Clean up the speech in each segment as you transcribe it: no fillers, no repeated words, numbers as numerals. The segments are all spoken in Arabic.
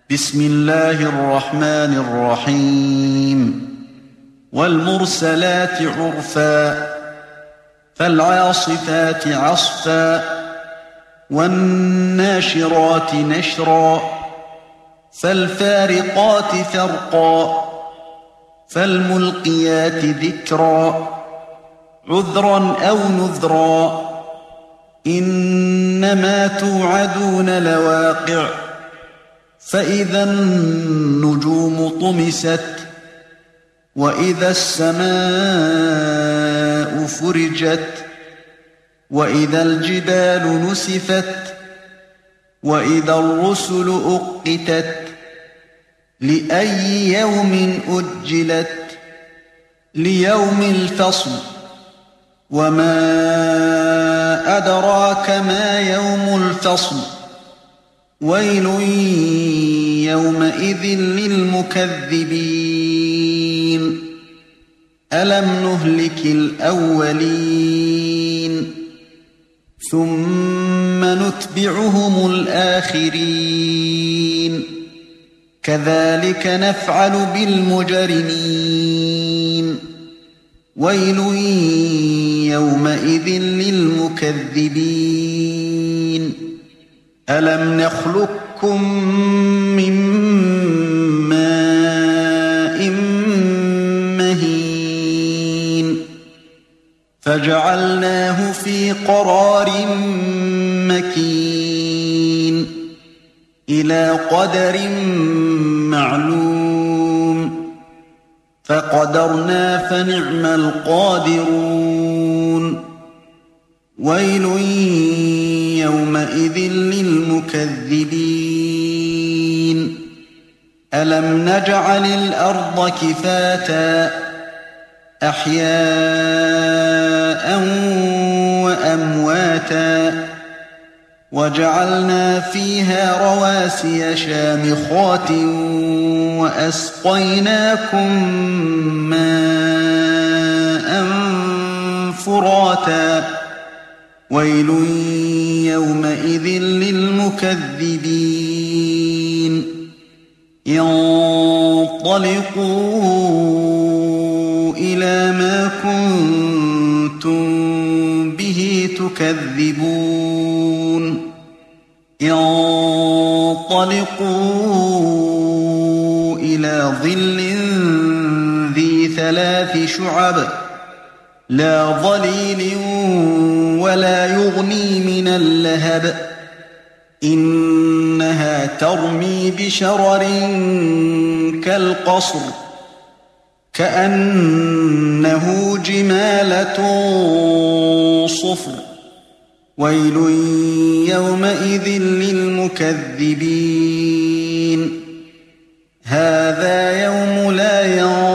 بسم الله الرحمن الرحيم والمرسلات عرفا فالعاصفات عصفا والناشرات نشرا فالفارقات فرقا فالملقيات ذكرا عذرا أو نذرا إنما توعدون لواقع فإذا النجوم طمست وإذا السماء فرجت وإذا الجبال نسفت وإذا الرسل أقتت لأي يوم أجلت ليوم الفصل وما أدراك ما يوم الفصل ويل يومئذ للمكذبين ألم نهلك الأولين ثم نتبعهم الآخرين كذلك نفعل بالمجرمين ويل يومئذ للمكذبين ألم نخلقكم من ماء مهين فجعلناه في قرار مكين إلى قدر معلوم فقدرنا فنعم القادرون ويل يومئذ للمكذبين ألم نجعل الأرض كفاتا أحياء وأمواتا وجعلنا فيها رواسي شامخات وأسقيناكم ماء فراتا ويل يومئذ للمكذبين انطلقوا إلى ما كنتم به تكذبون انطلقوا إلى ظل ذي 3 شعب لا ظليل ولا يغني من اللهب إنها ترمي بشرر كالقصر كأنه جمالة صفر ويل يومئذ للمكذبين هذا يوم لا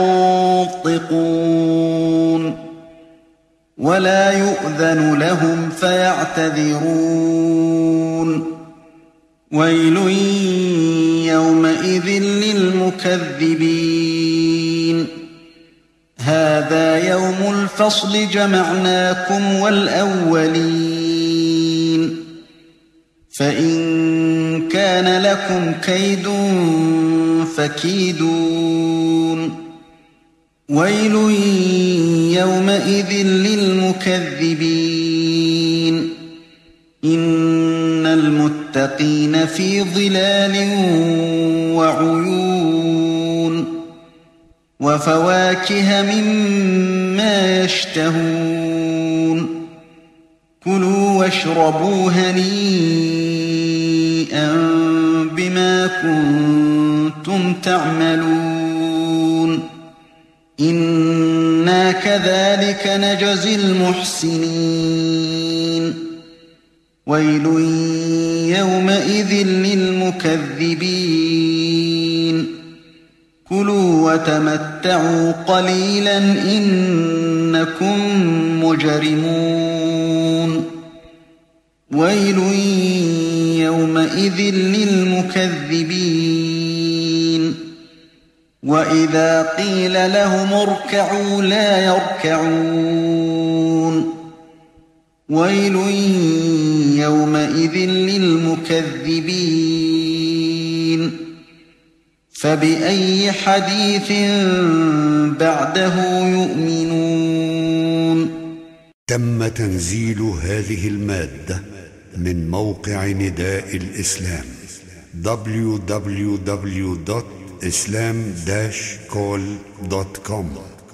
ينطقون ولا يؤذن لهم فيعتذرون ويل يومئذ للمكذبين هذا يوم الفصل جمعناكم والأولين فإن كان لكم كيد فكيدون ويل يومئذ للمكذبين إن المتقين في ظلال وعيون وفواكه مما يشتهون كلوا واشربوا هنيئا بما كنتم تعملون إنا كذلك نجزي المحسنين ويل يومئذ للمكذبين كلوا وتمتعوا قليلا إنكم مجرمون ويل يومئذ للمكذبين وإذا قيل لهم اركعوا لا يركعون ويل يومئذ للمكذبين فبأي حديث بعده يؤمنون تم تنزيل هذه المادة من موقع نداء الإسلام www.islam-call.com